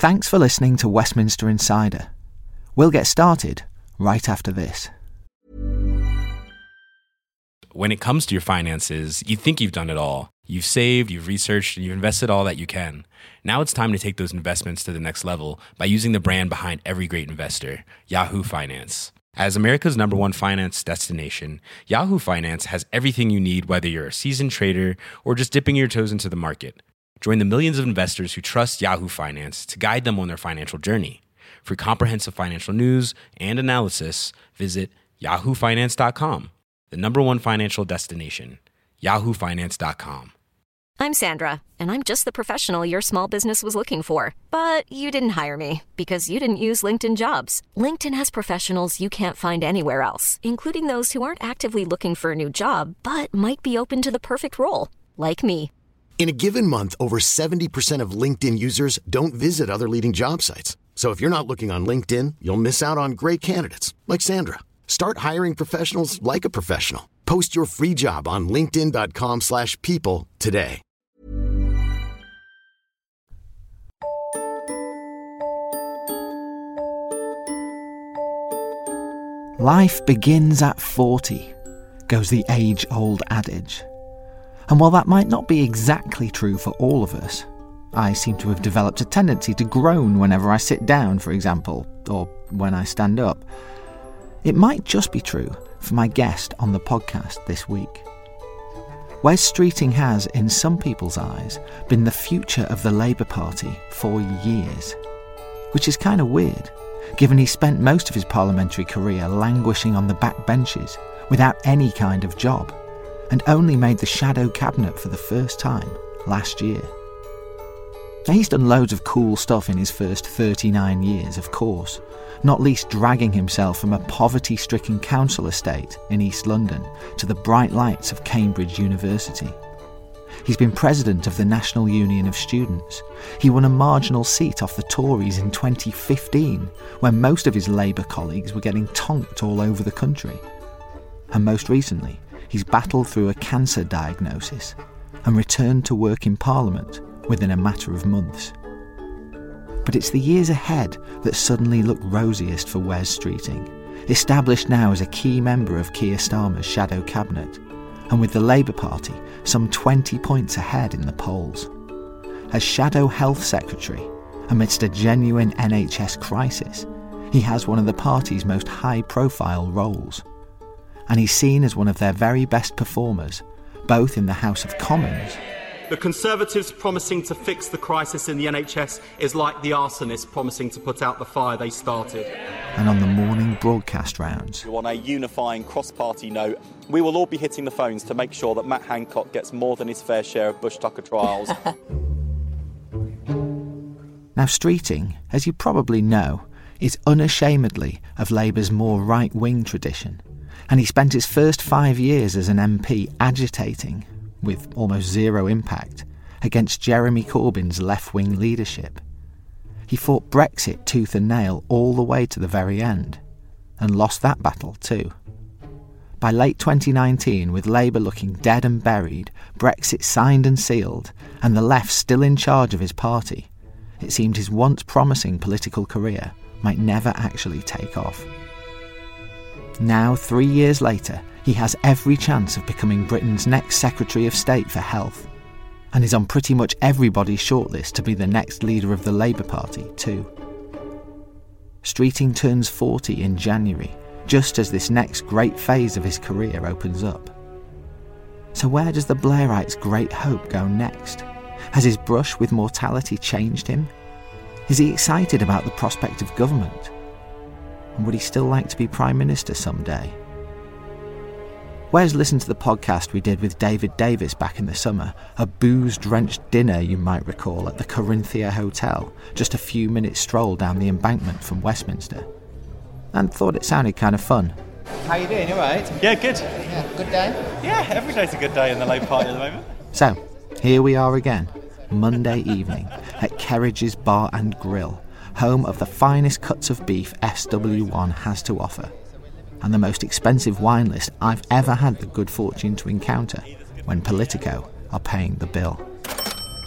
Thanks for listening to Westminster Insider. We'll get started right after this. When it comes to your finances, you think you've done it all. You've saved, you've researched, and you've invested all that you can. Now it's time to take those investments to the next level by using the brand behind every great investor, Yahoo Finance. As America's #1 finance destination, Yahoo Finance has everything you need, whether you're a seasoned trader or just dipping your toes into the market. Join the millions of investors who trust Yahoo Finance to guide them on their financial journey. For comprehensive financial news and analysis, visit yahoofinance.com. The #1 financial destination, yahoofinance.com. I'm Sandra, and I'm just the professional your small business was looking for. But you didn't hire me because you didn't use LinkedIn Jobs. LinkedIn has professionals you can't find anywhere else, including those who aren't actively looking for a new job, but might be open to the perfect role, like me. In a given month, over 70% of LinkedIn users don't visit other leading job sites. So if you're not looking on LinkedIn, you'll miss out on great candidates like Sandra. Start hiring professionals like a professional. Post your free job on linkedin.com/people today. Life begins at 40, goes the age-old adage. And while that might not be exactly true for all of us, I seem to have developed a tendency to groan whenever I sit down, for example, or when I stand up. It might just be true for my guest on the podcast this week. Wes Streeting has, in some people's eyes, been the future of the Labour Party for years. Which is kind of weird, given he spent most of his parliamentary career languishing on the backbenches without any kind of job, and only made the shadow cabinet for the first time last year. Now, he's done loads of cool stuff in his first 39 years, of course, not least dragging himself from a poverty-stricken council estate in East London to the bright lights of Cambridge University. He's been president of the National Union of Students. He won a marginal seat off the Tories in 2015, when most of his Labour colleagues were getting tonked all over the country. And most recently, he's battled through a cancer diagnosis and returned to work in Parliament within a matter of months. But it's the years ahead that suddenly look rosiest for Wes Streeting, established now as a key member of Keir Starmer's shadow cabinet, and with the Labour Party some 20 points ahead in the polls. As Shadow Health Secretary, amidst a genuine NHS crisis, he has one of the party's most high-profile roles. And he's seen as one of their very best performers, both in the House of Commons. The Conservatives promising to fix the crisis in the NHS is like the arsonists promising to put out the fire they started. And on the morning broadcast rounds. On a unifying cross-party note, we will all be hitting the phones to make sure that Matt Hancock gets more than his fair share of Bush-Tucker trials. Now, Streeting, as you probably know, is unashamedly of Labour's more right-wing tradition, and he spent his first 5 years as an MP agitating, with almost zero impact, against Jeremy Corbyn's left-wing leadership. He fought Brexit tooth and nail all the way to the very end, and lost that battle too. By late 2019, with Labour looking dead and buried, Brexit signed and sealed, and the left still in charge of his party, it seemed his once promising political career might never actually take off. Now, 3 years later, he has every chance of becoming Britain's next Secretary of State for Health, and is on pretty much everybody's shortlist to be the next leader of the Labour Party too. Streeting turns 40 in January, just as this next great phase of his career opens up. So where does the Blairites' great hope go next? Has his brush with mortality changed him? Is he excited about the prospect of government? And would he still like to be Prime Minister someday? Wes listened to the podcast we did with David Davis back in the summer, a booze-drenched dinner you might recall at the Corinthia Hotel, just a few minutes stroll down the embankment from Westminster, and thought it sounded kind of fun. How you doing, you alright? Yeah, good. Yeah, good day? Yeah, every day's a good day in the Labour Party at the moment. So, here we are again, Monday evening, at Kerridge's Bar and Grill, home of the finest cuts of beef SW1 has to offer, and the most expensive wine list I've ever had the good fortune to encounter when Politico are paying the bill.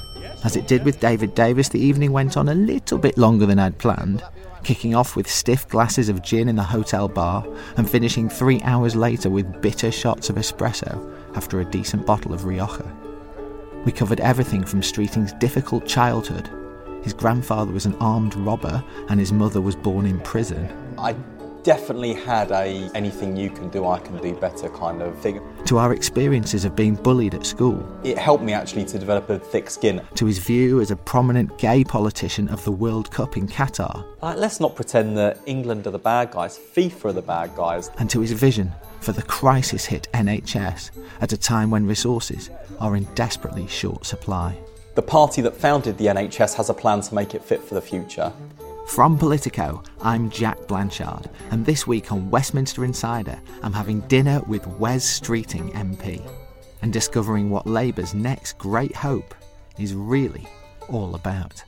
As it did with David Davis, the evening went on a little bit longer than I'd planned, kicking off with stiff glasses of gin in the hotel bar and finishing 3 hours later with bitter shots of espresso after a decent bottle of Rioja. We covered everything from Streeting's difficult childhood. His grandfather was an armed robber and his mother was born in prison. I definitely had a anything you can do, I can do better kind of thing. To our experiences of being bullied at school. It helped me actually to develop a thick skin. To his view as a prominent gay politician of the World Cup in Qatar. Let's not pretend that England are the bad guys, FIFA are the bad guys. And to his vision for the crisis-hit NHS at a time when resources are in desperately short supply. The party that founded the NHS has a plan to make it fit for the future. From Politico, I'm Jack Blanchard, and this week on Westminster Insider, I'm having dinner with Wes Streeting MP and discovering what Labour's next great hope is really all about.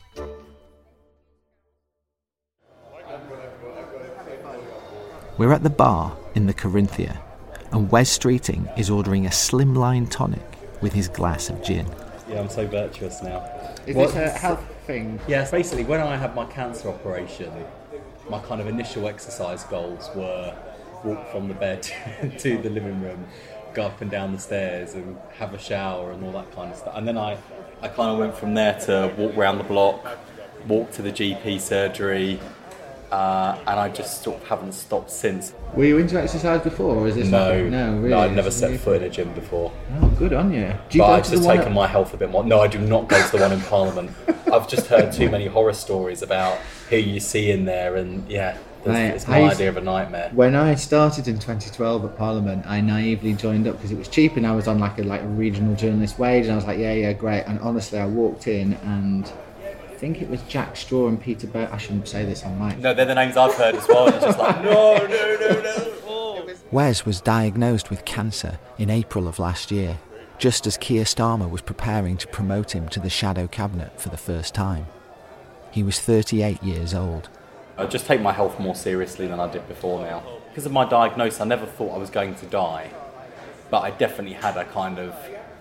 We're at the bar in the Corinthia, and Wes Streeting is ordering a slimline tonic with his glass of gin. Yeah, I'm so virtuous now. Is this a health thing? Yes, basically when I had my cancer operation, my kind of initial exercise goals were walk from the bed to the living room, go up and down the stairs and have a shower and all that kind of stuff. And then I kind of went from there to walk around the block, walk to the GP surgery, and I just sort of haven't stopped since. Were you into exercise before, or is this No, really? No, I've never set foot in a gym before. Oh, good on you. Do you But go I've to just the one taken my health a bit more. No, I do not go to the one in Parliament. I've just heard too many horror stories about who you see in there, and yeah, it's my idea of a nightmare. When I started in 2012 at Parliament, I naively joined up because it was cheap and I was on like a regional journalist wage, and I was like, yeah, great. And honestly, I walked in and I think it was Jack Straw and Peter Burt. I shouldn't say this on mic. No, they're the names I've heard as well. It's just like, no. Oh. Wes was diagnosed with cancer in April of last year, just as Keir Starmer was preparing to promote him to the shadow cabinet for the first time. He was 38 years old. I just take my health more seriously than I did before now. Because of my diagnosis, I never thought I was going to die, but I definitely had a kind of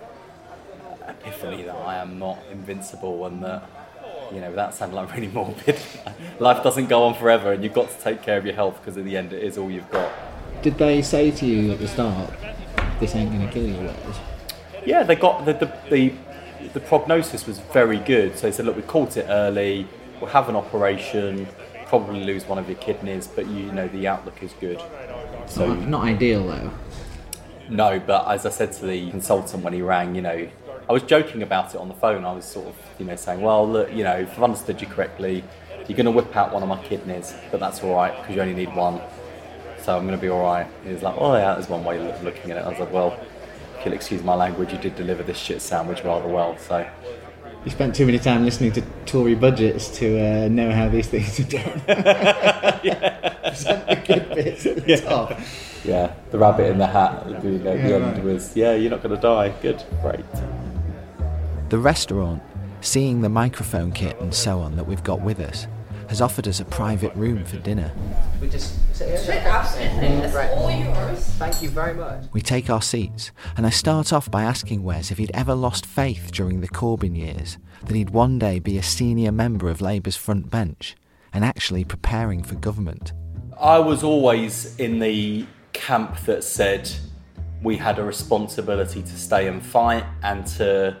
epiphany that I am not invincible, and that, you know, that sounded like really morbid. Life doesn't go on forever, and you've got to take care of your health, because at the end it is all you've got. Did they say to you at the start, this ain't going to kill you, Wes? Yeah, they got the prognosis was very good. So they said, look, we caught it early, we'll have an operation, probably lose one of your kidneys, but you know the outlook is good. So Not ideal though. No, but as I said to the consultant when he rang, you know, I was joking about it on the phone. I was sort of, you know, saying, well, look, you know, if I've understood you correctly, you're going to whip out one of my kidneys, but that's all right because you only need one. So I'm going to be all right. He was like, oh yeah, there's one way of looking at it. I was like, well, if you'll excuse my language, you did deliver this shit sandwich rather well, so. You spent too many time listening to Tory budgets to know how these things are done. The good bits at the top. Yeah, the rabbit in the hat, you know, the end was, yeah, you're not going to die. Good, great. The restaurant, seeing the microphone kit and so on that we've got with us, has offered us a private room for dinner. We just sit here? Absolutely, that's all yours. Thank you very much. We take our seats, and I start off by asking Wes if he'd ever lost faith during the Corbyn years that he'd one day be a senior member of Labour's front bench and actually preparing for government. I was always in the camp that said we had a responsibility to stay and fight and to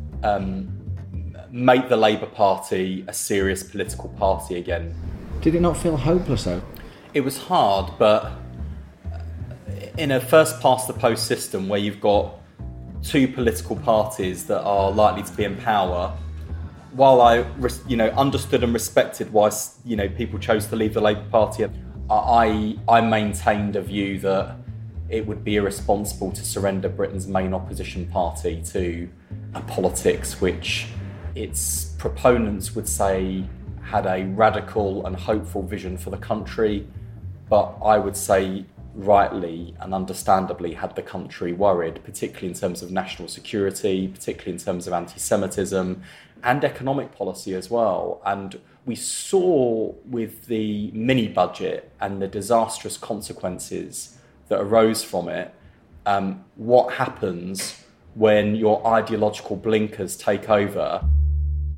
make the Labour Party a serious political party again. Did it not feel hopeless though? It was hard, but in a first past the post system where you've got two political parties that are likely to be in power, while I understood and respected why people chose to leave the Labour Party, I maintained a view that it would be irresponsible to surrender Britain's main opposition party to a politics which its proponents would say had a radical and hopeful vision for the country, but I would say rightly and understandably had the country worried, particularly in terms of national security, particularly in terms of anti-Semitism and economic policy as well. And we saw with the mini budget and the disastrous consequences that arose from it, what happens when your ideological blinkers take over.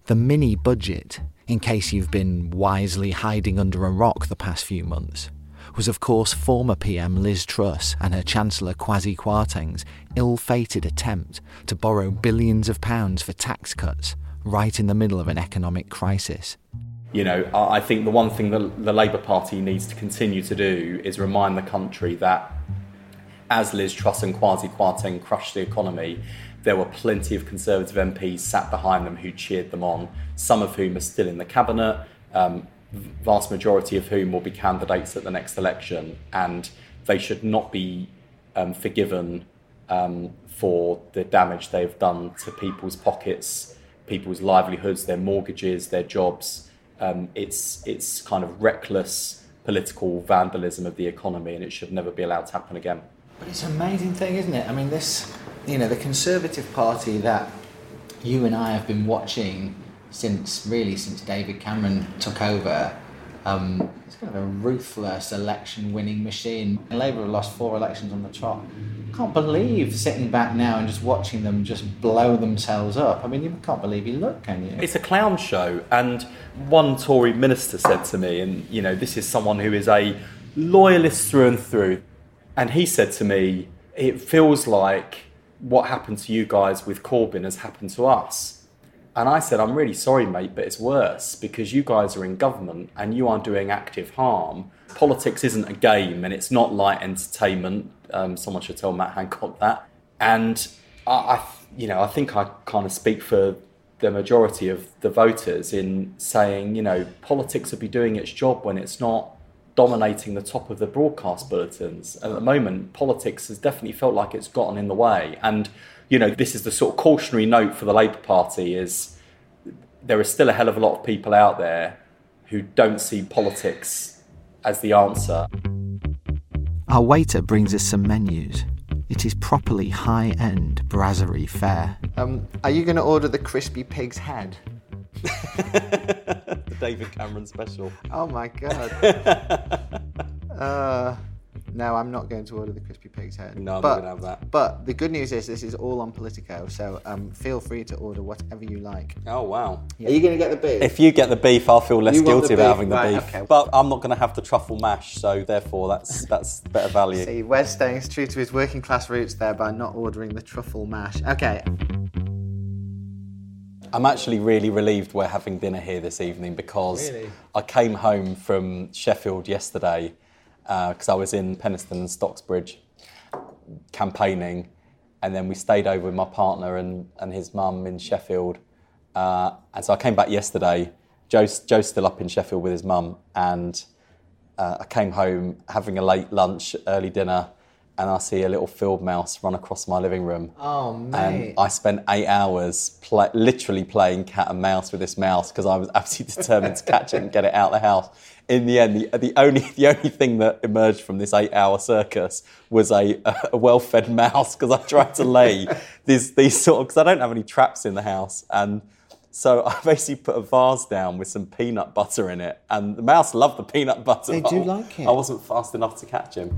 The mini budget, in case you've been wisely hiding under a rock the past few months, was of course former PM Liz Truss and her Chancellor Kwasi Kwarteng's ill-fated attempt to borrow billions of pounds for tax cuts right in the middle of an economic crisis. You know, I think the one thing that the Labour Party needs to continue to do is remind the country that as Liz Truss and Kwasi Kwarteng crushed the economy, there were plenty of Conservative MPs sat behind them who cheered them on, some of whom are still in the cabinet, vast majority of whom will be candidates at the next election, and they should not be forgiven for the damage they've done to people's pockets, people's livelihoods, their mortgages, their jobs. It's kind of reckless political vandalism of the economy, and it should never be allowed to happen again. But it's an amazing thing, isn't it? I mean, the Conservative Party that you and I have been watching since David Cameron took over, it's kind of a ruthless election-winning machine. Labour have lost 4 elections on the trot. I can't believe sitting back now and just watching them just blow themselves up. I mean, you can't believe you look, can you? It's a clown show, and one Tory minister said to me, and this is someone who is a loyalist through and through, and he said to me, it feels like what happened to you guys with Corbyn has happened to us. And I said, I'm really sorry, mate, but it's worse because you guys are in government and you are doing active harm. Politics isn't a game and it's not light entertainment. Someone should tell Matt Hancock that. And I think I kind of speak for the majority of the voters in saying, politics would be doing its job when it's not dominating the top of the broadcast bulletins. At the moment, politics has definitely felt like it's gotten in the way. And, this is the sort of cautionary note for the Labour Party is there is still a hell of a lot of people out there who don't see politics as the answer. Our waiter brings us some menus. It is properly high-end brasserie fare. Are you going to order the crispy pig's head? The David Cameron special. Oh my God. No, I'm not going to order the crispy pig's head. No, I'm not going to have that. But the good news is this is all on Politico, so feel free to order whatever you like. Oh, wow. Yeah. Are you going to get the beef? If you get the beef, I'll feel less guilty about having the beef. Okay. But I'm not going to have the truffle mash, so therefore that's better value. See, Wes staying true to his working class roots there by not ordering the truffle mash. Okay. I'm actually really relieved we're having dinner here this evening because I came home from Sheffield yesterday because I was in Penistone and Stocksbridge campaigning, and then we stayed over with my partner and his mum in Sheffield. And so I came back yesterday. Joe's still up in Sheffield with his mum, and I came home having a late lunch, early dinner, and I see a little field mouse run across my living room. Oh, mate. And I spent 8 hours literally playing cat and mouse with this mouse because I was absolutely determined to catch it and get it out of the house. In the end, the only thing that emerged from this 8-hour circus was a well-fed mouse because I tried to lay these sort of, because I don't have any traps in the house, and so I basically put a vase down with some peanut butter in it, and the mouse loved the peanut butter. They do like it. I wasn't fast enough to catch him.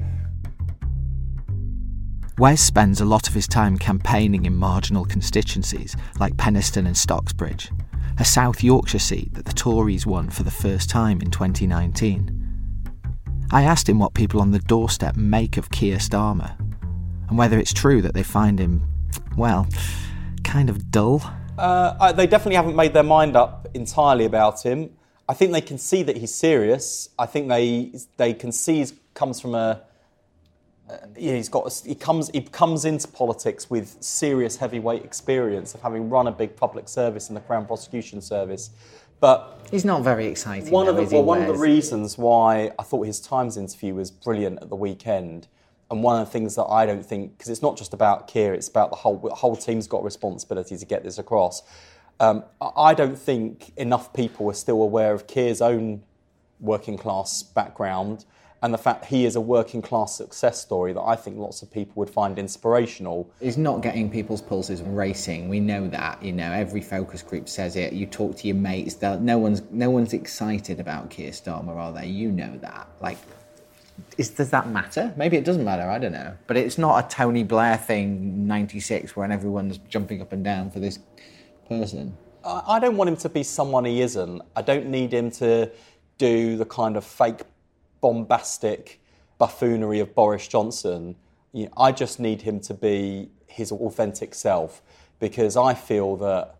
Wes spends a lot of his time campaigning in marginal constituencies like Penistone and Stocksbridge, a South Yorkshire seat that the Tories won for the first time in 2019. I asked him what people on the doorstep make of Keir Starmer, and whether it's true that they find him, well, kind of dull. They definitely haven't made their mind up entirely about him. I think they can see that he's serious. I think they can see he comes from a... he comes into politics with serious heavyweight experience of having run a big public service in the Crown Prosecution Service, but he's not very exciting. One of the reasons why I thought his Times interview was brilliant at the weekend, and one of the things that I don't think, because it's not just about Keir, it's about the whole team's got a responsibility to get this across. I don't think enough people are still aware of Keir's own working class background, and the fact he is a working class success story that I think lots of people would find inspirational. He's not getting people's pulses racing. We know that. Every focus group says it. You talk to your mates. No one's excited about Keir Starmer, are they? You know that. Does that matter? Maybe it doesn't matter. I don't know. But it's not a Tony Blair thing, 96, when everyone's jumping up and down for this person. I don't want him to be someone he isn't. I don't need him to do the kind of fake, bombastic buffoonery of Boris Johnson. I just need him to be his authentic self, because I feel that,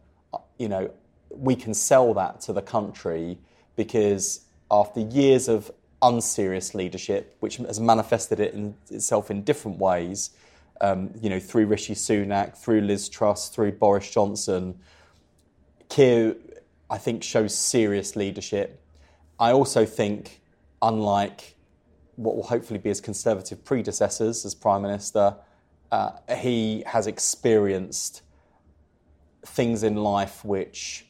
we can sell that to the country, because after years of unserious leadership, which has manifested itself in different ways, through Rishi Sunak, through Liz Truss, through Boris Johnson, Keir, I think, shows serious leadership. I also think, unlike what will hopefully be his Conservative predecessors as Prime Minister, he has experienced things in life which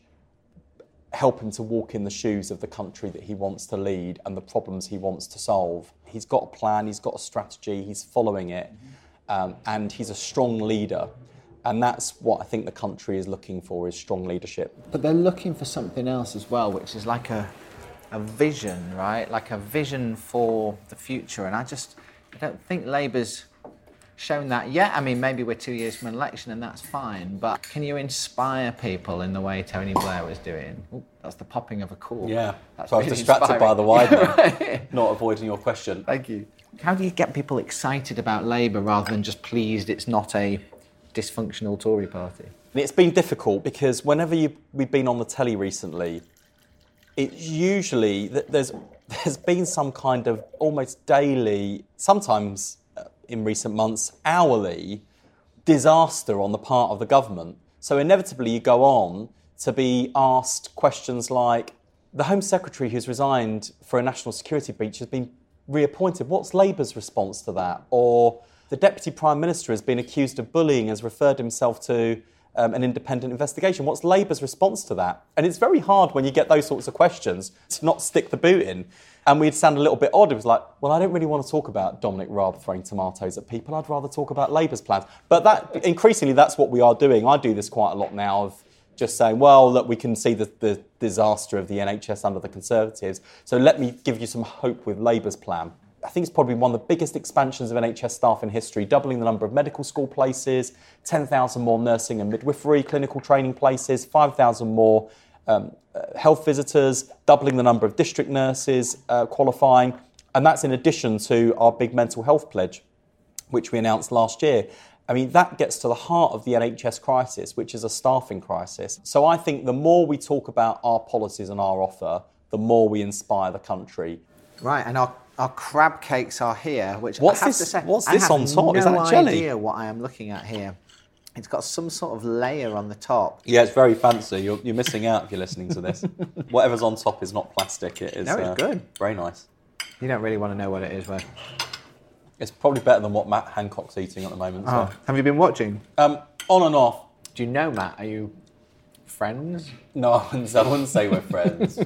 help him to walk in the shoes of the country that he wants to lead and the problems he wants to solve. He's got a plan, he's got a strategy, he's following it, and he's a strong leader. And that's what I think the country is looking for, is strong leadership. But they're looking for something else as well, which is like a vision, right? Like a vision for the future. And I don't think Labour's shown that yet. I mean, maybe we're 2 years from an election and that's fine, but can you inspire people in the way Tony Blair was doing? Ooh, that's the popping of a cork. Yeah, that's so I was really distracted inspiring. by the wide not avoiding your question. Thank you. How do you get people excited about Labour rather than just pleased it's not a dysfunctional Tory party? It's been difficult because whenever we've been on the telly recently, it's usually there's been some kind of almost daily, sometimes in recent months, hourly disaster on the part of the government. So inevitably you go on to be asked questions like, the Home Secretary who's resigned for a national security breach has been reappointed. What's Labour's response to that? Or the Deputy Prime Minister has been accused of bullying, has referred himself to an independent investigation. What's Labour's response to that? And it's very hard when you get those sorts of questions to not stick the boot in. And we'd sound a little bit odd. It was like, well, I don't really want to talk about Dominic Raab throwing tomatoes at people. I'd rather talk about Labour's plans. But increasingly, that's what we are doing. I do this quite a lot now, of just saying, well, look, we can see the disaster of the NHS under the Conservatives. So let me give you some hope with Labour's plan. I think it's probably one of the biggest expansions of NHS staff in history, doubling the number of medical school places, 10,000 more nursing and midwifery clinical training places, 5,000 more health visitors, doubling the number of district nurses qualifying. And that's in addition to our big mental health pledge, which we announced last year. I mean, that gets to the heart of the NHS crisis, which is a staffing crisis. So I think the more we talk about our policies and our offer, the more we inspire the country. Right, and our crab cakes are here, which what's I have this, to say, what's this on top? Is that jelly? I have no idea what I am looking at here. It's got some sort of layer on the top. Yeah, it's very fancy. You're missing out if you're listening to this. Whatever's on top is not plastic. It is. No, it's good. Very nice. You don't really want to know what it is, though. It's probably better than what Matt Hancock's eating at the moment. Oh, So. have you been watching? On and off. Do you know Matt? Are you friends? No, I wouldn't say we're friends.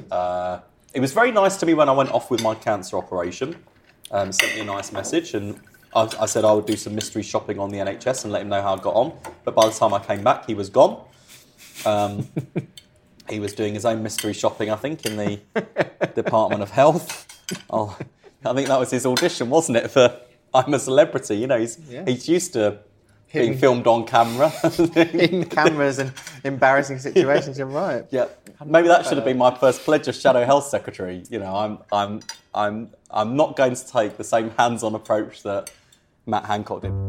It was very nice to me when I went off with my cancer operation. Sent me a nice message, and I said I would do some mystery shopping on the NHS and let him know how I got on. But by the time I came back, he was gone. He was doing his own mystery shopping, I think, in the Department of Health. I think that was his audition, wasn't it, for I'm a Celebrity? You know, he's used to being filmed on camera. Hidden cameras and embarrassing situations, you're right. Yeah, maybe that should have been my first pledge as Shadow Health Secretary. You know, I'm not going to take the same hands-on approach that Matt Hancock did.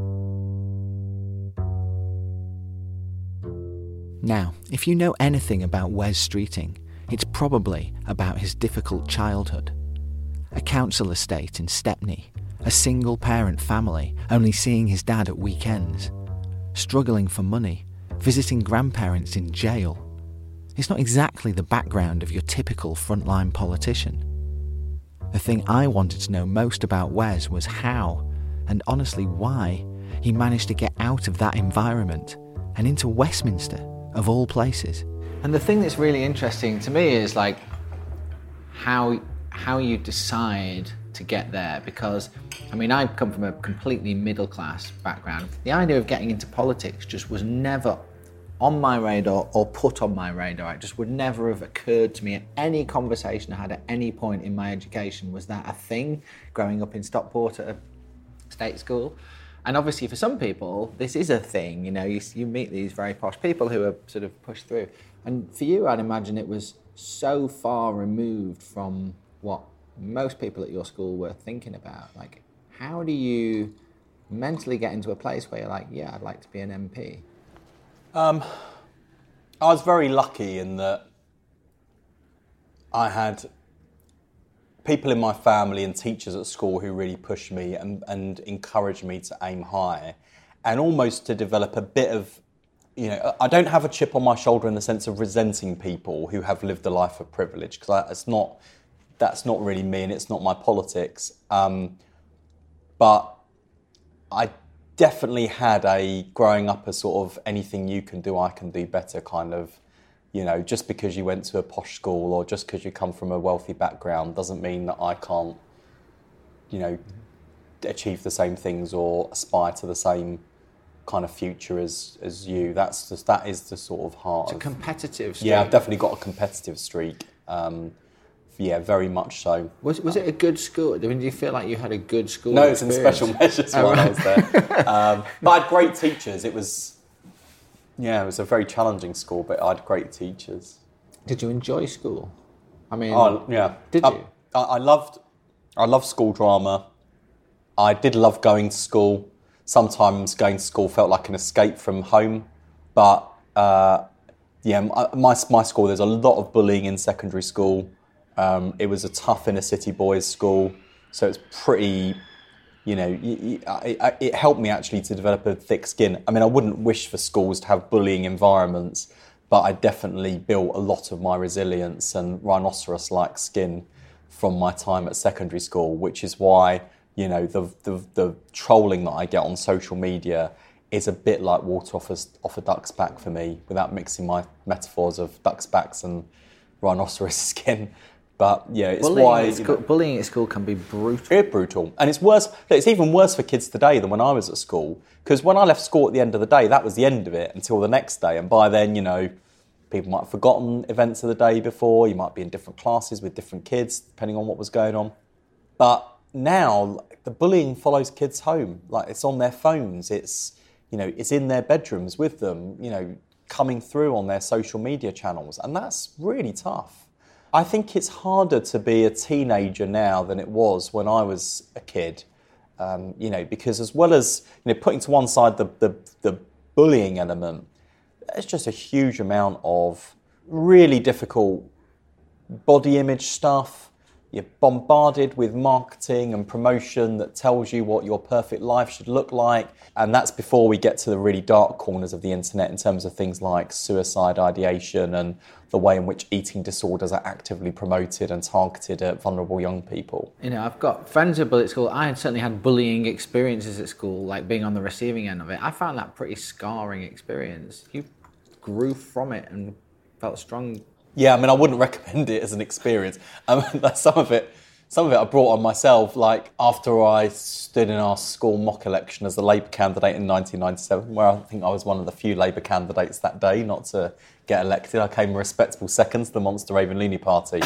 Now, if you know anything about Wes Streeting, it's probably about his difficult childhood. A council estate in Stepney, a single-parent family only seeing his dad at weekends, struggling for money, visiting grandparents in jail. It's not exactly the background of your typical frontline politician. The thing I wanted to know most about Wes was how, and honestly why, he managed to get out of that environment and into Westminster, of all places. And the thing that's really interesting to me is like how you decide to get there, because I mean, I come from a completely middle-class background. The idea of getting into politics just was never on my radar or put on my radar. It just would never have occurred to me at any conversation I had at any point in my education. Was that a thing, growing up in Stockport at a state school? And obviously for some people, this is a thing. You know, you meet these very posh people who are sort of pushed through. And for you, I'd imagine it was so far removed from what most people at your school were thinking about. Like, how do you mentally get into a place where you're like, yeah, I'd like to be an MP? I was very lucky in that I had people in my family and teachers at school who really pushed me and encouraged me to aim high and almost to develop a bit of, I don't have a chip on my shoulder in the sense of resenting people who have lived a life of privilege, because that's not really me and it's not my politics. But I definitely had a growing up as sort of anything you can do, I can do better kind of, just because you went to a posh school or just because you come from a wealthy background doesn't mean that I can't, achieve the same things or aspire to the same kind of future as you. That is the sort of heart. It's a competitive streak. Yeah, I've definitely got a competitive streak. Yeah, very much so. Was it a good school? I mean, do you feel like you had a good school? No, it's in special measures while I was there. But I had great teachers. It was a very challenging school, but I had great teachers. Did you enjoy school? I mean, yeah. Did you? I loved school drama. I did love going to school. Sometimes going to school felt like an escape from home, but my school, there's a lot of bullying in secondary school. It was a tough inner city boys' school, so it's pretty, it helped me actually to develop a thick skin. I mean, I wouldn't wish for schools to have bullying environments, but I definitely built a lot of my resilience and rhinoceros-like skin from my time at secondary school, which is why, the trolling that I get on social media is a bit like water off a duck's back for me, without mixing my metaphors of duck's backs and rhinoceros skin. But yeah, it's bullying at school can be brutal. It's brutal. And it's worse. It's even worse for kids today than when I was at school. Because when I left school at the end of the day, that was the end of it until the next day. And by then, people might have forgotten events of the day before. You might be in different classes with different kids, depending on what was going on. But now, the bullying follows kids home. Like, it's on their phones. It's, it's in their bedrooms with them, coming through on their social media channels. And that's really tough. I think it's harder to be a teenager now than it was when I was a kid, because as well as putting to one side the bullying element, there's just a huge amount of really difficult body image stuff. You're bombarded with marketing and promotion that tells you what your perfect life should look like. And that's before we get to the really dark corners of the internet in terms of things like suicide ideation and the way in which eating disorders are actively promoted and targeted at vulnerable young people. I've got friends who bully at school. I had certainly had bullying experiences at school, like being on the receiving end of it. I found that pretty scarring experience. You grew from it and felt strong. Yeah, I mean, I wouldn't recommend it as an experience. Some of it I brought on myself, like after I stood in our school mock election as the Labour candidate in 1997, where I think I was one of the few Labour candidates that day not to get elected. I came a respectable second to the Monster Raven Looney Party.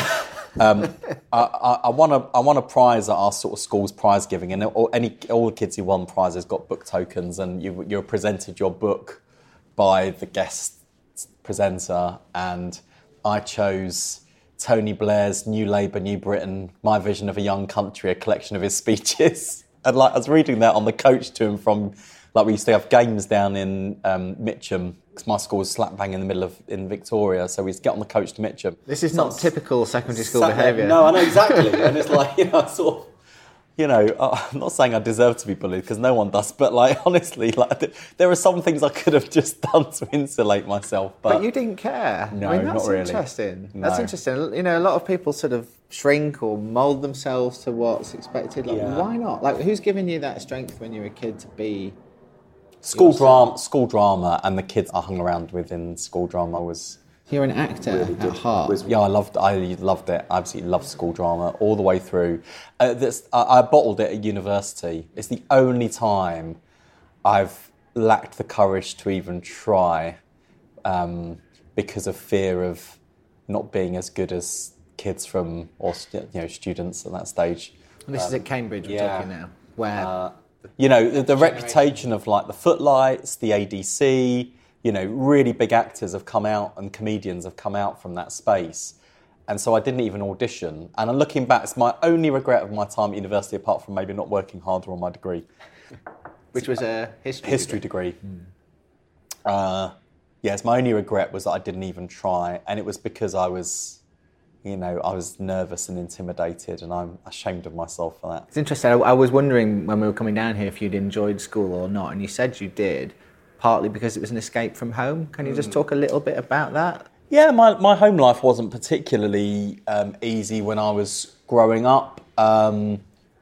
I won a prize at our sort of school's prize giving, and all the kids who won prizes got book tokens, and you were presented your book by the guest presenter, and I chose Tony Blair's New Labour, New Britain, My Vision of a Young Country, a collection of his speeches. And I was reading that on the coach to him from, we used to have games down in Mitcham, because my school was slap bang in the middle in Victoria, so we used to get on the coach to Mitcham. This is not typical secondary school behaviour. No, I know exactly. And it's sort of, I'm not saying I deserve to be bullied, because no one does, but honestly, there are some things I could have just done to insulate myself. But you didn't care. No, I mean, that's not really. Interesting. No. That's interesting. A lot of people sort of shrink or mould themselves to what's expected. Why not? Who's giving you that strength when you were a kid to be... School drama, and the kids I hung around with in school drama was... You're an actor really at heart. Yeah, I loved it. I absolutely loved school drama all the way through. I bottled it at university. It's the only time I've lacked the courage to even try, because of fear of not being as good as kids students at that stage. And this is at Cambridge we're talking now, where... the reputation of the footlights, the ADC, really big actors have come out and comedians have come out from that space. And so I didn't even audition. And I'm looking back, it's my only regret of my time at university, apart from maybe not working harder on my degree. Which was a history degree. It's my only regret was that I didn't even try. And it was because I was nervous and intimidated, and I'm ashamed of myself for that. It's interesting. I was wondering when we were coming down here if you'd enjoyed school or not, and you said you did, partly because it was an escape from home. Can you just talk a little bit about that? Yeah, my home life wasn't particularly easy when I was growing up. I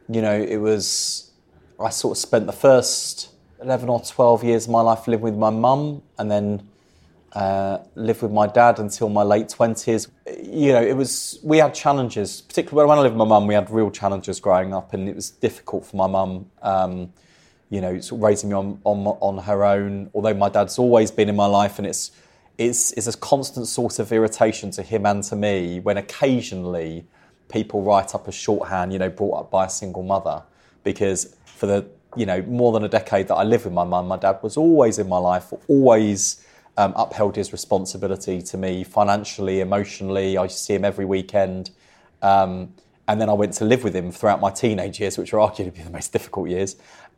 sort of spent the first 11 or 12 years of my life living with my mum, and then lived with my dad until my late 20s. We had challenges, particularly when I lived with my mum, we had real challenges growing up, and it was difficult for my mum, sort of raising me on her own, although my dad's always been in my life, and it's a constant source of irritation to him and to me when occasionally people write up a shorthand, brought up by a single mother, because for the, more than a decade that I lived with my mum, my dad was always in my life, always upheld his responsibility to me financially, emotionally. I used to see him every weekend. And then I went to live with him throughout my teenage years, which were arguably the most difficult years.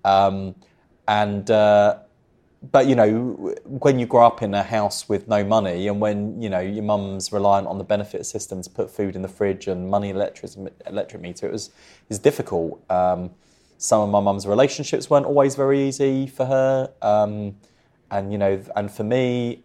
But, when you grow up in a house with no money, and when, your mum's reliant on the benefit system to put food in the fridge and money electric meter, it's difficult. Some of my mum's relationships weren't always very easy for her. And for me,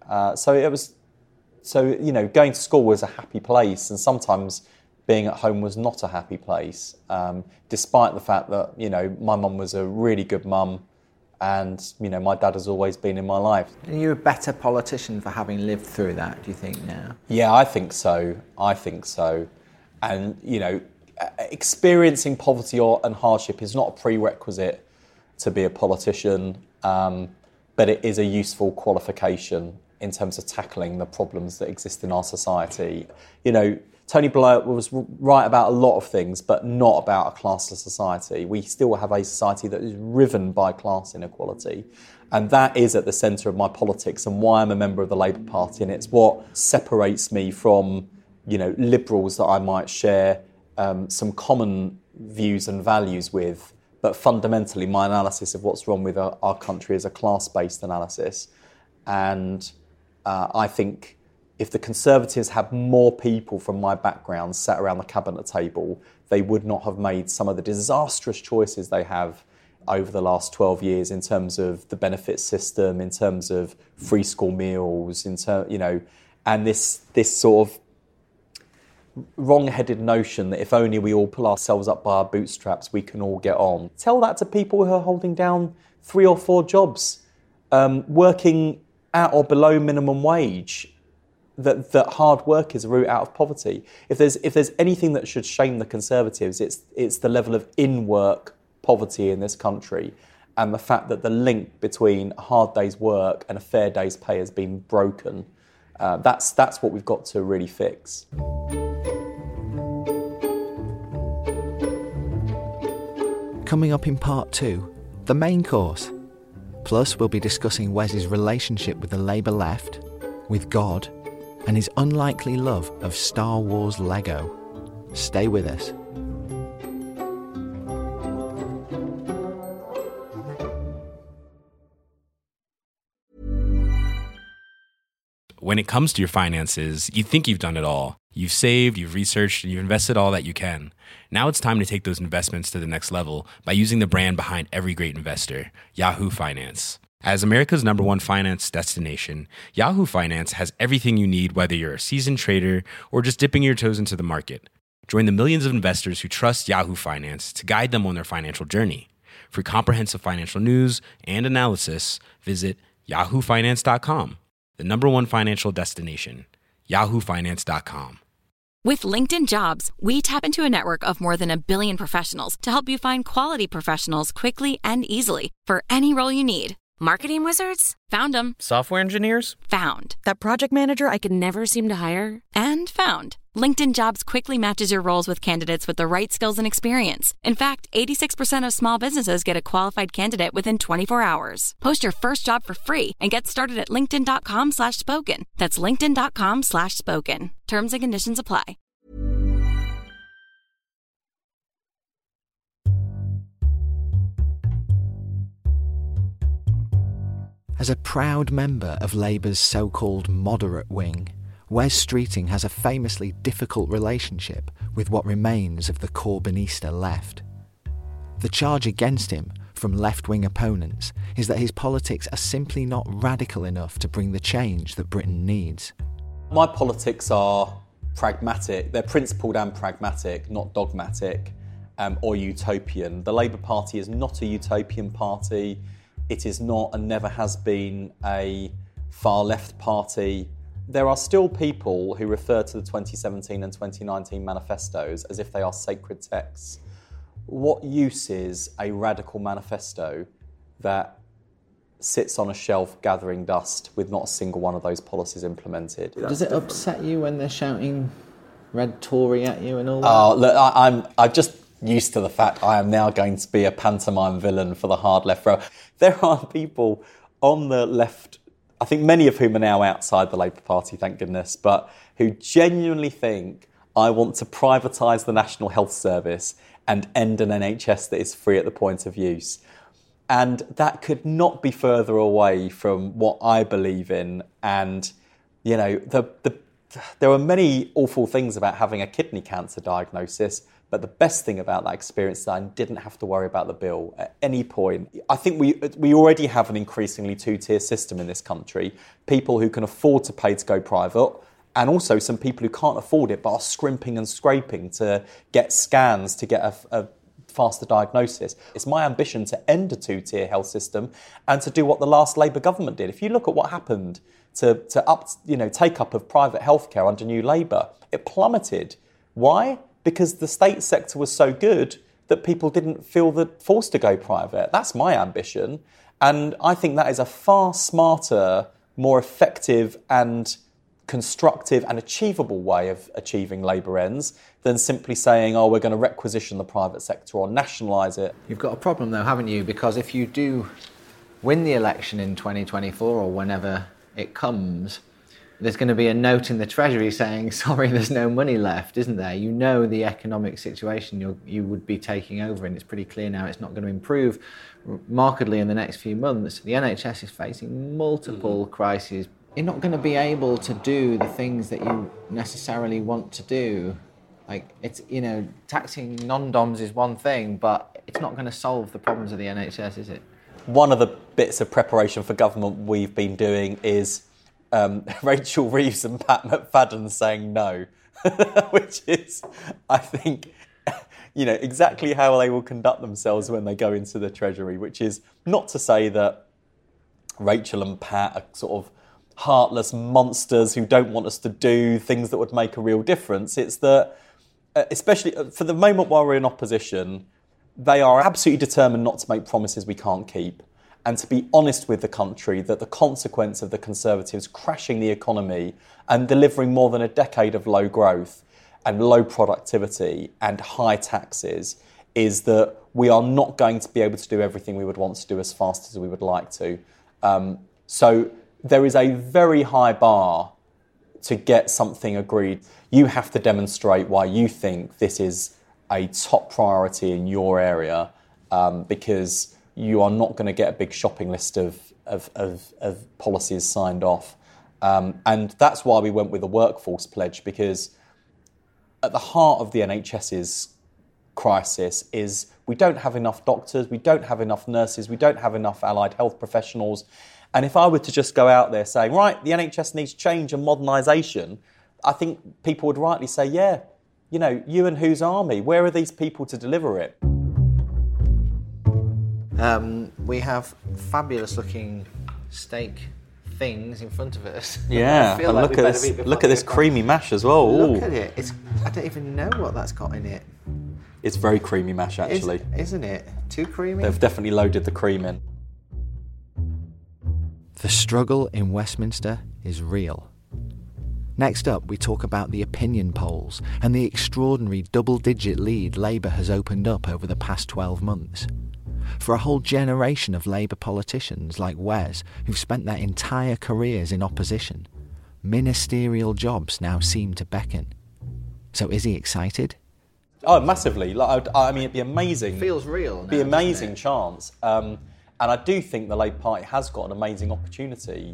going to school was a happy place, and sometimes being at home was not a happy place, despite the fact that, my mum was a really good mum, and, my dad has always been in my life. Are you a better politician for having lived through that, do you think, now? Yeah, I think so. And, experiencing poverty and hardship is not a prerequisite to be a politician, but it is a useful qualification in terms of tackling the problems that exist in our society. Tony Blair was right about a lot of things, but not about a classless society. We still have a society that is riven by class inequality. And that is at the centre of my politics and why I'm a member of the Labour Party. And it's what separates me from, liberals that I might share some common views and values with. But fundamentally, my analysis of what's wrong with our country is a class-based analysis. And I think if the Conservatives had more people from my background sat around the cabinet table, they would not have made some of the disastrous choices they have over the last 12 years in terms of the benefit system, in terms of free school meals, and this sort of wrong-headed notion that if only we all pull ourselves up by our bootstraps, we can all get on. Tell that to people who are holding down 3 or 4 jobs, working at or below minimum wage, that hard work is a route out of poverty. If there's anything that should shame the Conservatives, it's the level of in-work poverty in this country, and the fact that the link between a hard day's work and a fair day's pay has been broken. That's what we've got to really fix. Coming up in part 2, the main course. Plus, we'll be discussing Wes's relationship with the Labour left, with God, and his unlikely love of Star Wars Lego. Stay with us. When it comes to your finances, you think you've done it all. You've saved, you've researched, and you've invested all that you can. Now it's time to take those investments to the next level by using the brand behind every great investor, Yahoo Finance. As America's #1 finance destination, Yahoo Finance has everything you need, whether you're a seasoned trader or just dipping your toes into the market. Join the millions of investors who trust Yahoo Finance to guide them on their financial journey. For comprehensive financial news and analysis, visit yahoofinance.com, the #1 financial destination, yahoofinance.com. With LinkedIn Jobs, we tap into a network of more than 1 billion professionals to help you find quality professionals quickly and easily for any role you need. Marketing wizards? Found them. Software engineers? Found. That project manager I could never seem to hire? And found. LinkedIn Jobs quickly matches your roles with candidates with the right skills and experience. In fact, 86% of small businesses get a qualified candidate within 24 hours. Post your first job for free and get started at linkedin.com/spoken. That's linkedin.com/spoken. Terms and conditions apply. As a proud member of Labour's so-called moderate wing, Wes Streeting has a famously difficult relationship with what remains of the Corbynista left. The charge against him from left-wing opponents is that his politics are simply not radical enough to bring the change that Britain needs. My politics are pragmatic. They're principled and pragmatic, not dogmatic or utopian. The Labour Party is not a utopian party. It is not and never has been a far-left party. There are still people who refer to the 2017 and 2019 manifestos as if they are sacred texts. What use is a radical manifesto that sits on a shelf gathering dust with not a single one of those policies implemented? Does it upset you when they're shouting Red Tory at you and all that? Oh, look, I'm just used to the fact I am now going to be a pantomime villain for the hard left row. There are people on the left, I think many of whom are now outside the Labour Party, thank goodness, but who genuinely think I want to privatise the National Health Service and end an NHS that is free at the point of use. And that could not be further away from what I believe in. And, you know, there are many awful things about having a kidney cancer diagnosis, but the best thing about that experience is that I didn't have to worry about the bill at any point. I think we already have an increasingly two-tier system in this country. People who can afford to pay to go private, and also some people who can't afford it but are scrimping and scraping to get scans to get a faster diagnosis. It's my ambition to end a two-tier health system and to do what the last Labour government did. If you look at what happened to take up of private healthcare under New Labour, it plummeted. Why? Because the state sector was so good that people didn't feel forced to go private. That's my ambition. And I think that is a far smarter, more effective and constructive and achievable way of achieving Labour ends than simply saying, oh, we're going to requisition the private sector or nationalise it. You've got a problem though, haven't you? Because if you do win the election in 2024 or whenever it comes, there's going to be a note in the Treasury saying, sorry, there's no money left, isn't there? You know the economic situation you would be taking over, and it's pretty clear now it's not going to improve markedly in the next few months. The NHS is facing multiple crises. You're not going to be able to do the things that you necessarily want to do. Like, it's, taxing non-doms is one thing, but it's not going to solve the problems of the NHS, is it? One of the bits of preparation for government we've been doing is Rachel Reeves and Pat McFadden saying no, which is, I think, exactly how they will conduct themselves when they go into the Treasury, which is not to say that Rachel and Pat are sort of heartless monsters who don't want us to do things that would make a real difference. It's that, especially for the moment while we're in opposition, they are absolutely determined not to make promises we can't keep. And to be honest with the country that the consequence of the Conservatives crashing the economy and delivering more than a decade of low growth and low productivity and high taxes is that we are not going to be able to do everything we would want to do as fast as we would like to. So there is a very high bar to get something agreed. You have to demonstrate why you think this is a top priority in your area, because you are not going to get a big shopping list of policies signed off. And that's why we went with a workforce pledge, because at the heart of the NHS's crisis is we don't have enough doctors, we don't have enough nurses, we don't have enough allied health professionals. And if I were to just go out there saying, right, the NHS needs change and modernisation, I think people would rightly say, yeah, you and whose army? Where are these people to deliver it? We have fabulous-looking steak things in front of us. Yeah, and like look at this creamy mash as well. Look at it. I don't even know what that's got in it. It's very creamy mash, actually. Isn't it? Too creamy? They've definitely loaded the cream in. The struggle in Westminster is real. Next up, we talk about the opinion polls and the extraordinary double-digit lead Labour has opened up over the past 12 months. For a whole generation of Labour politicians like Wes, who've spent their entire careers in opposition, ministerial jobs now seem to beckon. So is he excited? Oh, massively. I mean, it'd be amazing. It feels real. It'd be an amazing chance. And I do think the Labour Party has got an amazing opportunity.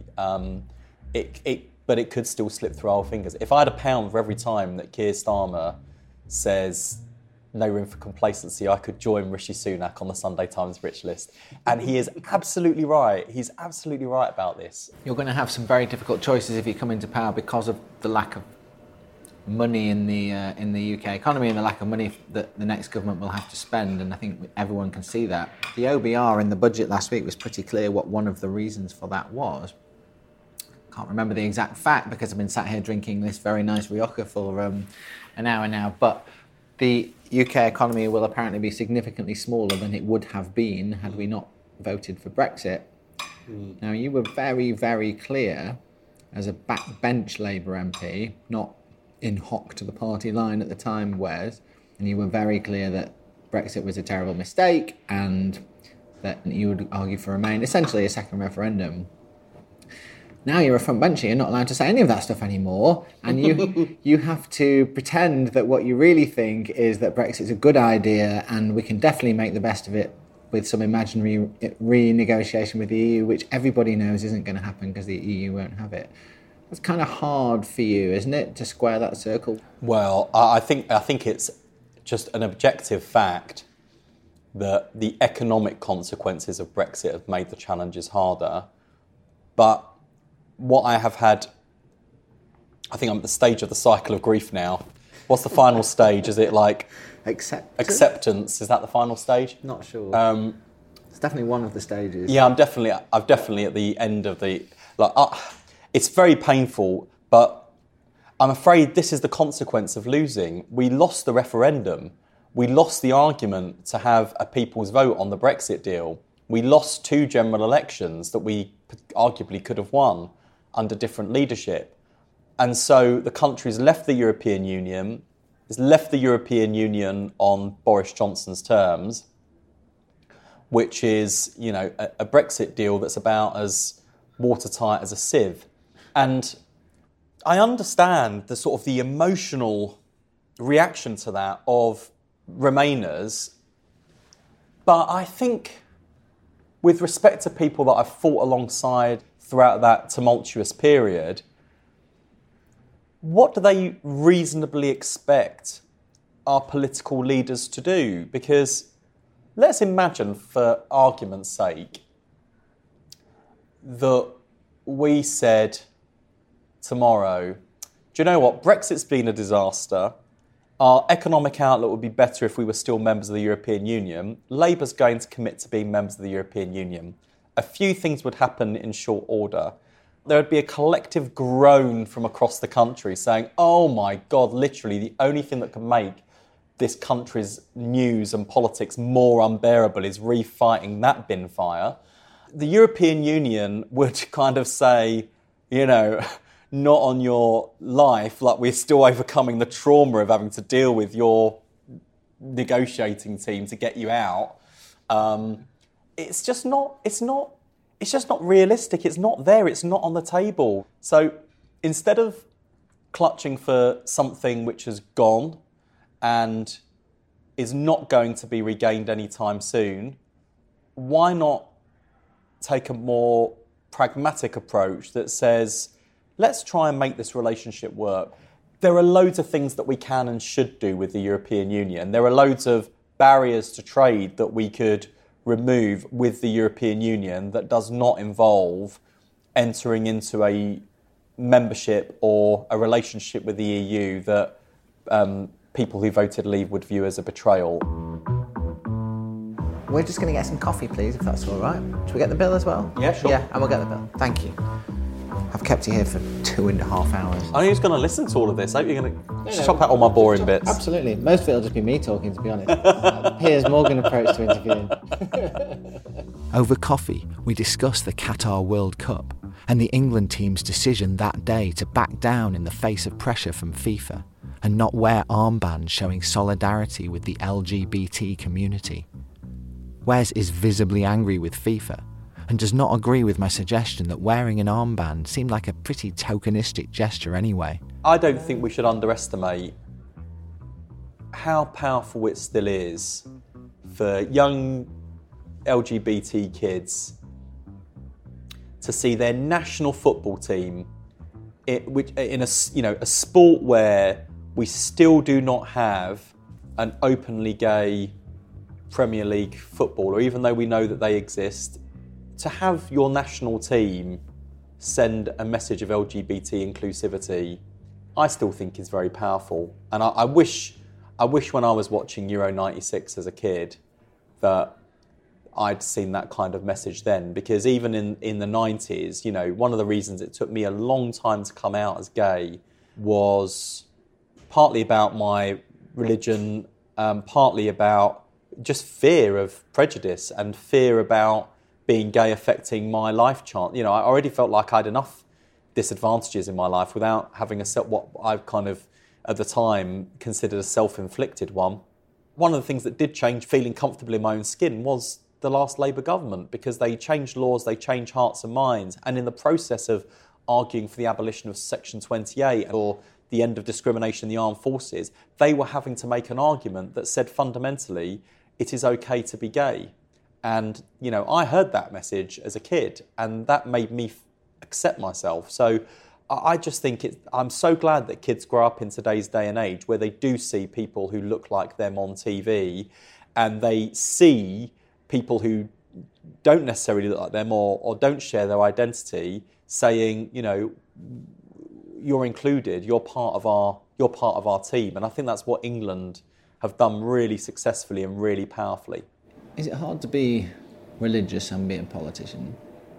But it could still slip through our fingers. If I had £1 for every time that Keir Starmer says no room for complacency, I could join Rishi Sunak on the Sunday Times rich list. And he is absolutely right. He's absolutely right about this. You're going to have some very difficult choices if you come into power because of the lack of money in the UK economy and the lack of money that the next government will have to spend. And I think everyone can see that. The OBR in the budget last week was pretty clear what one of the reasons for that was. Can't remember the exact fact because I've been sat here drinking this very nice Rioja for an hour now, but the UK economy will apparently be significantly smaller than it would have been had we not voted for Brexit. Now, you were very, very clear as a backbench Labour MP, not in hock to the party line at the time, Wes, and you were very clear that Brexit was a terrible mistake and that you would argue for Remain, essentially a second referendum. Now you're a front bencher, you're not allowed to say any of that stuff anymore, and you have to pretend that what you really think is that Brexit's a good idea and we can definitely make the best of it with some imaginary renegotiation with the EU, which everybody knows isn't going to happen because the EU won't have it. That's kind of hard for you, isn't it, to square that circle? Well, I think it's just an objective fact that the economic consequences of Brexit have made the challenges harder, but what I have had, I think I'm at the stage of the cycle of grief now. What's the final stage? Is it like acceptance? Is that the final stage? Not sure. It's definitely one of the stages. Yeah, I'm definitely at the end of the. It's very painful, but I'm afraid this is the consequence of losing. We lost the referendum. We lost the argument to have a people's vote on the Brexit deal. We lost 2 general elections that we arguably could have won under different leadership. And so the country's left the European Union, has left the European Union on Boris Johnson's terms, which is, a Brexit deal that's about as watertight as a sieve. And I understand the emotional reaction to that of Remainers, but I think with respect to people that I've fought alongside throughout that tumultuous period, what do they reasonably expect our political leaders to do? Because let's imagine, for argument's sake, that we said tomorrow, do you know what, Brexit's been a disaster. Our economic outlook would be better if we were still members of the European Union. Labour's going to commit to being members of the European Union. A few things would happen in short order. There would be a collective groan from across the country saying, oh my God, literally the only thing that can make this country's news and politics more unbearable is refighting that bin fire. The European Union would kind of say, not on your life, like we're still overcoming the trauma of having to deal with your negotiating team to get you out. It's just not realistic. It's not there. It's not on the table. So instead of clutching for something which has gone and is not going to be regained anytime soon, why not take a more pragmatic approach that says, let's try and make this relationship work. There are loads of things that we can and should do with the European Union. There are loads of barriers to trade that we could remove with the European Union that does not involve entering into a membership or a relationship with the EU that people who voted Leave would view as a betrayal. We're just going to get some coffee, please, if that's all right. Should we get the bill as well? Yeah, sure. Yeah, and we'll get the bill. Thank you. I've kept you here for 2.5 hours. I know who's going to listen to all of this. I hope you're going to chop out all my boring bits. Absolutely. Most of it will just be me talking, to be honest. Piers Morgan approach to interviewing. Over coffee, we discuss the Qatar World Cup and the England team's decision that day to back down in the face of pressure from FIFA and not wear armbands showing solidarity with the LGBT community. Wes is visibly angry with FIFA and does not agree with my suggestion that wearing an armband seemed like a pretty tokenistic gesture anyway. I don't think we should underestimate how powerful it still is for young LGBT kids to see their national football team in a sport where we still do not have an openly gay Premier League footballer, even though we know that they exist, to have your national team send a message of LGBT inclusivity, I still think is very powerful. And I wish when I was watching Euro 96 as a kid that I'd seen that kind of message then, because even in the 90s, one of the reasons it took me a long time to come out as gay was partly about my religion, partly about just fear of prejudice and fear about being gay affecting my life chance. I already felt like I had enough disadvantages in my life without having what I've kind of, at the time, considered a self-inflicted one. One of the things that did change feeling comfortable in my own skin was the last Labour government, because they changed laws, they changed hearts and minds, and in the process of arguing for the abolition of Section 28 or the end of discrimination in the armed forces, they were having to make an argument that said fundamentally it is okay to be gay. And, I heard that message as a kid, and that made me accept myself. So I just think I'm so glad that kids grow up in today's day and age where they do see people who look like them on TV, and they see people who don't necessarily look like them or don't share their identity saying, you're included, you're part of our team. And I think that's what England have done really successfully and really powerfully. Is it hard to be religious and be a politician?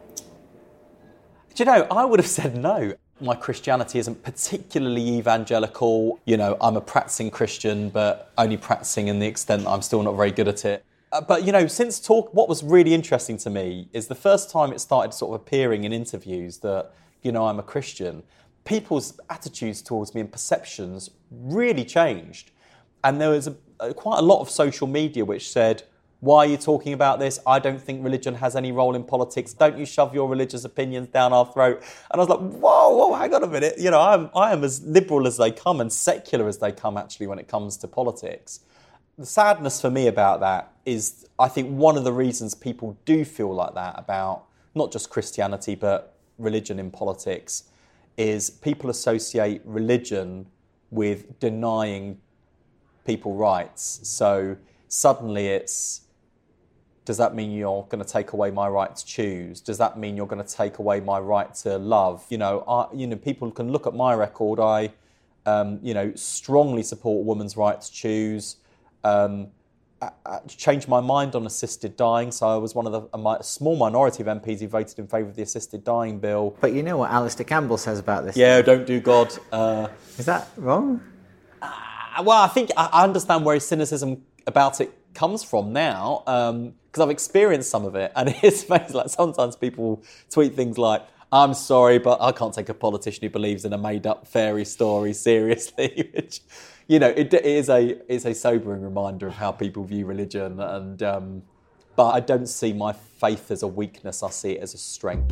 Do you know, I would have said no. My Christianity isn't particularly evangelical. I'm a practicing Christian, but only practicing in the extent that I'm still not very good at it. But, since what was really interesting to me is the first time it started sort of appearing in interviews that, I'm a Christian, people's attitudes towards me and perceptions really changed. And there was quite a lot of social media which said, why are you talking about this? I don't think religion has any role in politics. Don't you shove your religious opinions down our throat. And I was like, whoa, hang on a minute. I am as liberal as they come and secular as they come, actually, when it comes to politics. The sadness for me about that is, I think one of the reasons people do feel like that about not just Christianity, but religion in politics, is people associate religion with denying people rights. So suddenly it's, does that mean you're going to take away my right to choose? Does that mean you're going to take away my right to love? People can look at my record. I, strongly support a woman's right to choose. I changed my mind on assisted dying, so I was one of a small minority of MPs who voted in favour of the assisted dying bill. But you know what Alistair Campbell says about this? Yeah, don't do God. Is that wrong? Well, I think I understand where his cynicism about it comes from now, because I've experienced some of it, and it's funny, like sometimes people tweet things like, I'm sorry, but I can't take a politician who believes in a made-up fairy story seriously, which, it is a sobering reminder of how people view religion, and but I don't see my faith as a weakness, I see it as a strength.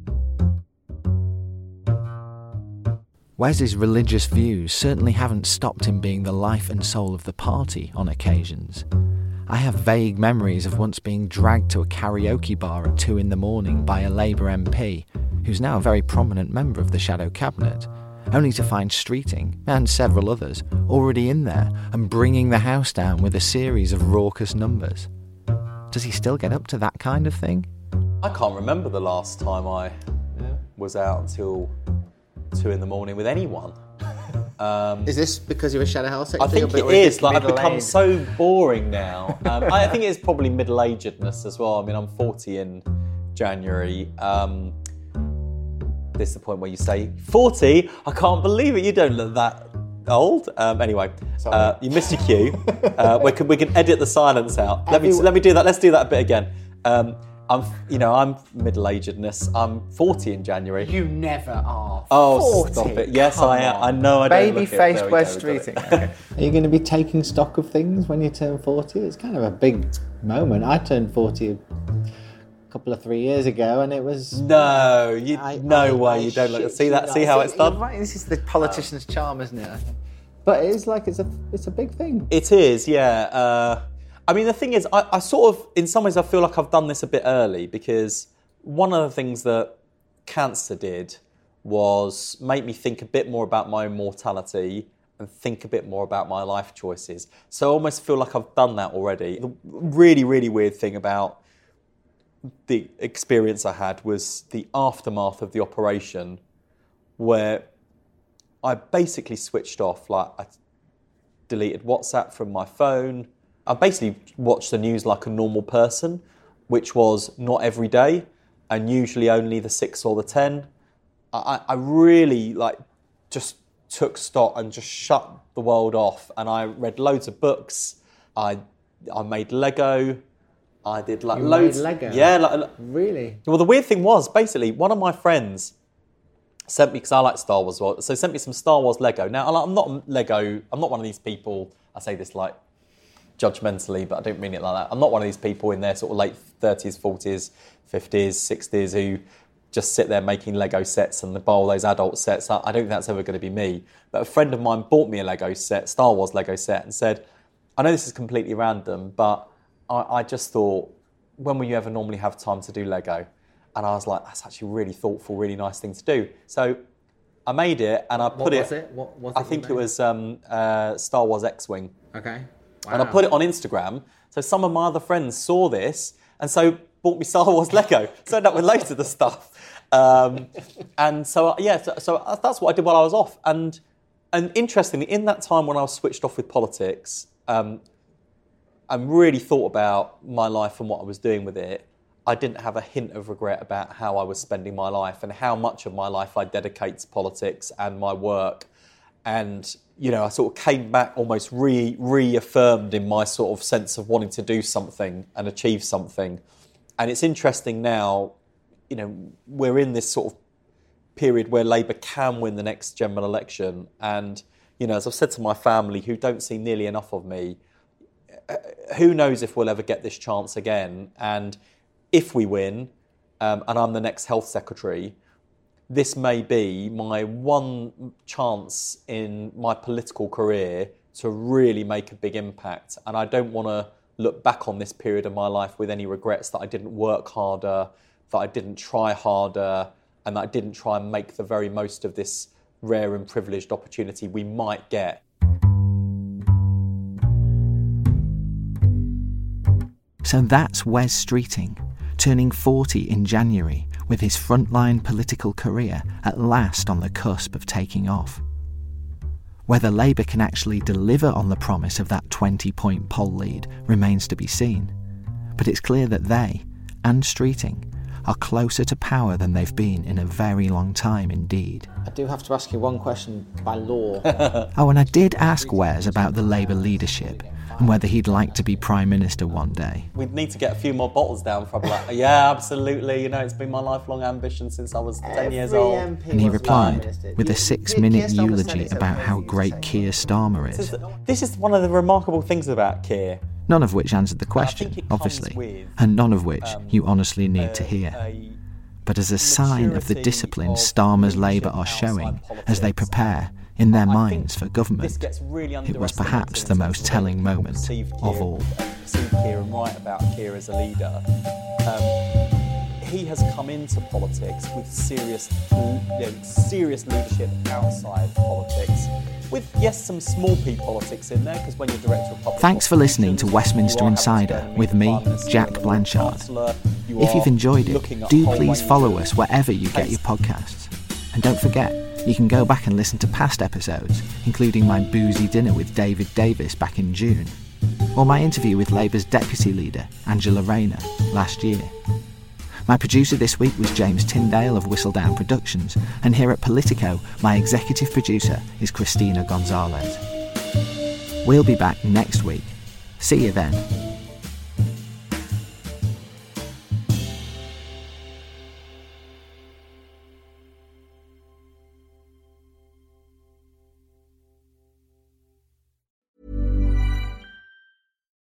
Wes's religious views certainly haven't stopped him being the life and soul of the party on occasions. I have vague memories of once being dragged to a karaoke bar at 2 a.m. by a Labour MP, who's now a very prominent member of the Shadow Cabinet, only to find Streeting, and several others, already in there and bringing the house down with a series of raucous numbers. Does he still get up to that kind of thing? I can't remember the last time I was out until 2 a.m. with anyone. Is this because you're a Shadow Health Secretary? I think it is. I've become so boring now. I think it's probably middle-agedness as well. I mean, I'm 40 in January. This is the point where you say, 40? I can't believe it. You don't look that old. Anyway, you missed your cue. We can edit the silence out. Let me do that. Let's do that a bit again. I'm middle-agedness. I'm 40 in January. You never are. Oh, 40. stop it. Yes, I am. I know I don't look it. Baby-faced There we Wes go, we got Streeting. it. Okay. Are you going to be taking stock of things when you turn 40? It's kind of a big moment. I turned 40 a couple of 3 years ago, and it was... No, no way you don't look. See that? See how it's done? Right, this is the politician's charm, isn't it? But it's like it's a big thing. It is, yeah. I mean, the thing is, I sort of, in some ways, I feel like I've done this a bit early, because one of the things that cancer did was make me think a bit more about my own mortality and think a bit more about my life choices. So I almost feel like I've done that already. The really, really weird thing about the experience I had was the aftermath of the operation, where I basically switched off. Like, I deleted WhatsApp from my phone. I basically watched the news like a normal person, which was not every day and usually only the 6 or the 10. I really just took stock and just shut the world off, and I read loads of books. I made Lego. I did loads. Made Lego? Yeah, really. Well, the weird thing was, basically, one of my friends sent me, because I like Star Wars, so sent me some Star Wars Lego. Now, I'm not one of these people, I say this like judgmentally, but I don't mean it like that. I'm not one of these people in their sort of late 30s, 40s, 50s, 60s who just sit there making Lego sets and buy all those adult sets. I don't think that's ever going to be me. But a friend of mine bought me a Lego set, Star Wars Lego set, and said, I know this is completely random, but I just thought, when will you ever normally have time to do Lego? And I was like, that's actually really thoughtful, really nice thing to do. So I made it and I put it... What was it? I think it was Star Wars X-Wing. Okay. Wow. And I put it on Instagram. So some of my other friends saw this and so bought me Star Wars Lego. So I ended up with loads of the stuff. And so, so that's what I did while I was off. And interestingly, in that time when I was switched off with politics, and really thought about my life and what I was doing with it, I didn't have a hint of regret about how I was spending my life and how much of my life I dedicate to politics and my work. And, I sort of came back almost reaffirmed in my sort of sense of wanting to do something and achieve something. And it's interesting now, we're in this sort of period where Labour can win the next general election. And, as I've said to my family, who don't see nearly enough of me, who knows if we'll ever get this chance again. And if we win, and I'm the next health secretary, this may be my one chance in my political career to really make a big impact. And I don't want to look back on this period of my life with any regrets that I didn't work harder, that I didn't try harder, and that I didn't try and make the very most of this rare and privileged opportunity we might get. So that's Wes Streeting, turning 40 in January, with his frontline political career at last on the cusp of taking off. Whether Labour can actually deliver on the promise of that 20-point poll lead remains to be seen, but it's clear that they, and Streeting, are closer to power than they've been in a very long time indeed. I do have to ask you one question by law. Oh, and I did ask Wes about the Labour leadership and whether he'd like to be Prime Minister one day. We'd need to get a few more bottles down for like, yeah, absolutely, it's been my lifelong ambition since I was 10 years old. And he replied with a 6-minute eulogy about how great Keir Starmer is. This is one of the remarkable things about Keir. None of which answered the question, obviously, and none of which you honestly need to hear. But as a sign of the discipline Starmer's Labour are showing as they prepare in their minds for government, it was perhaps the most telling moment of all. Perceive Keir and write about Keir as a leader. He has come into politics with serious leadership outside politics. With, yes, some small p politics in there, because when you're Director of Public... Thanks for listening to Westminster Insider with me, Jack Blanchard. If you've enjoyed it, do please follow us wherever you get your podcasts. And don't forget, you can go back and listen to past episodes, including my boozy dinner with David Davis back in June, or my interview with Labour's Deputy Leader, Angela Rayner, last year. My producer this week was James Tyndale of Whistledown Productions, and here at Politico, my executive producer is Christina Gonzalez. We'll be back next week. See you then.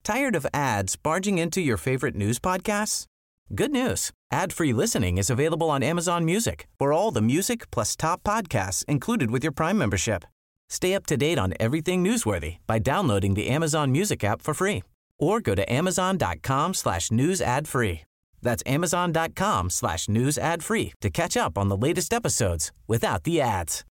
Tired of ads barging into your favorite news podcasts? Good news. Ad-free listening is available on Amazon Music for all the music plus top podcasts included with your Prime membership. Stay up to date on everything newsworthy by downloading the Amazon Music app for free or go to amazon.com/news ad free. That's amazon.com/news ad free to catch up on the latest episodes without the ads.